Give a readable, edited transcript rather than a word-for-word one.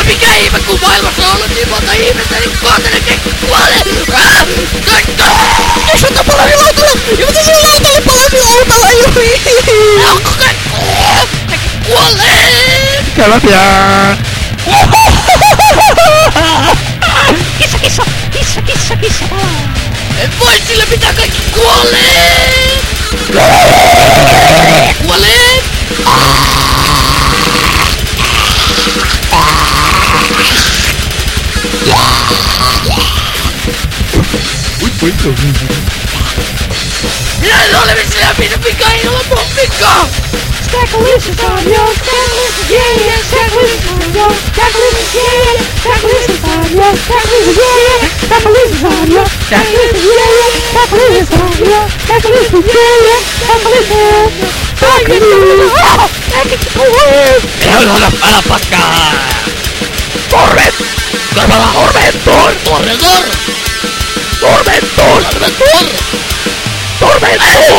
Mikä ihme, kun maailmassa on ollut niin monta ihmistä, niin kohtelen kaikki kuolee! Ei sun tapalla lautalla! Ja mitä sun lautalle palasi lautalla? Kaikki kuolee! Käydä pian! Kissa palaa! En voi sille mitään, kaikki kuolee! Kuolee! Minä en ole missään minun vika, ei ole mun vika! Stackalicious on yo, Stackalicious, yeah, Stackalicious on yo, Stackalicious, yeah, Stackalicious on yo, Stackalicious, yeah, Stackalicious on yo, Stackalicious, yeah, Stackalicious on yo, Stackalicious, yeah, Stackalicious. Älä paskaa! Torment! Karvala Tormentor! Tormentor! Tormentor! Tormentor! Tormentor!